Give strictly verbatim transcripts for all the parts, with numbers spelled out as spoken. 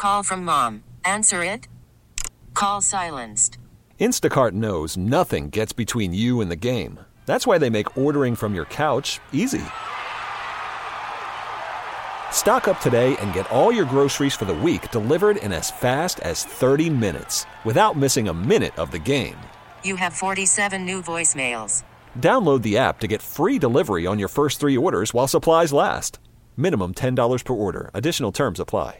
call from mom. Answer it. Call silenced. Instacart knows nothing gets between you and the game. That's why they make ordering from your couch easy. Stock up today and get all your groceries for the week delivered in as fast as thirty minutes without missing a minute of the game. You have forty-seven new voicemails. Download the app to get free delivery on your first three orders while supplies last. Minimum ten dollars per order. Additional terms apply.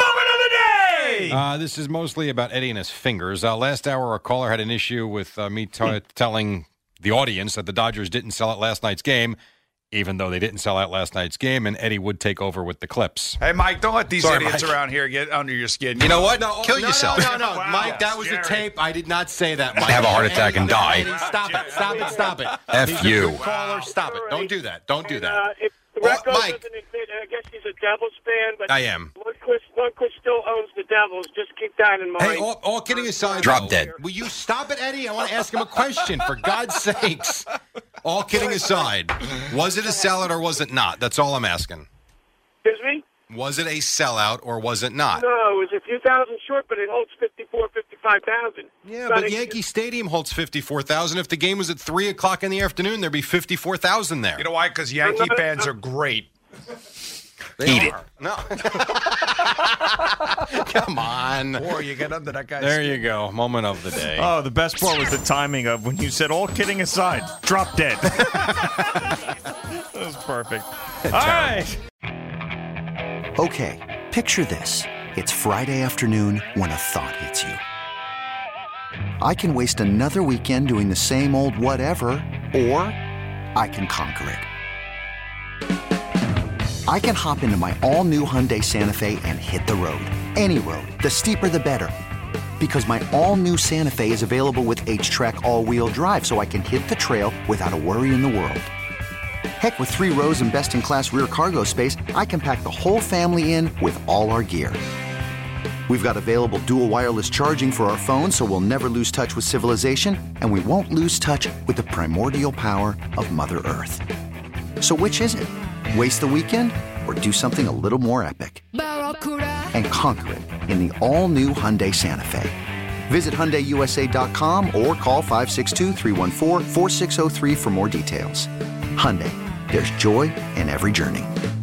Uh, this is mostly about Eddie and his fingers. Uh, last hour, a caller had an issue with uh, me t- telling the audience that the Dodgers didn't sell out last night's game, even though they didn't sell out last night's game, and Eddie would take over with the clips. Hey, Mike, don't let these Sorry, idiots Mike. around here get under your skin. You know what? No, Kill no, yourself. No, no, No, no, wow. Mike, that was Scary. a tape. I did not say that, Mike. Have a heart attack Eddie, and die. Eddie, stop it. Stop it. Stop it. F He's you. a good caller. Stop it. Don't do that. Don't do And, that. Uh, if the Oh, Red Ghost Mike. doesn't admit, I guess he's a Devils fan, but I am. Lundqvist, Lundqvist still owns the Devils. Just keep that in mind. Hey, all, all kidding aside, Drop though, dead. Will you stop it, Eddie? I want to ask him a question, for God's sakes. All kidding aside, was it a sellout or was it not? That's all I'm asking. Excuse me? Was it a sellout or was it not? No, it was a few thousand short, but it holds fifty-four, fifty-five thousand. Yeah, but Yankee Stadium holds fifty-four thousand. If the game was at three o'clock in the afternoon, there'd be fifty-four thousand there. You know why? Because Yankee fans are great. They Eat are. No. Come on. Or you get under that guy's There skin. you go. Moment of the day. Oh, the best part was the timing of when you said, all kidding aside, drop dead. That was perfect. All right. Okay, picture this. It's Friday afternoon when a thought hits you. I can waste another weekend doing the same old whatever, or I can conquer it. I can hop into my all-new Hyundai Santa Fe and hit the road. Any road. The steeper, the better. Because my all-new Santa Fe is available with H-Track all-wheel drive, so I can hit the trail without a worry in the world. Heck, with three rows and best-in-class rear cargo space, I can pack the whole family in with all our gear. We've got available dual wireless charging for our phones, so we'll never lose touch with civilization, and we won't lose touch with the primordial power of Mother Earth. So which is it? Waste the weekend or do something a little more epic? And conquer it in the all-new Hyundai Santa Fe. Visit Hyundai U S A dot com or call five six two, three one four, four six zero three for more details. Hyundai, there's joy in every journey.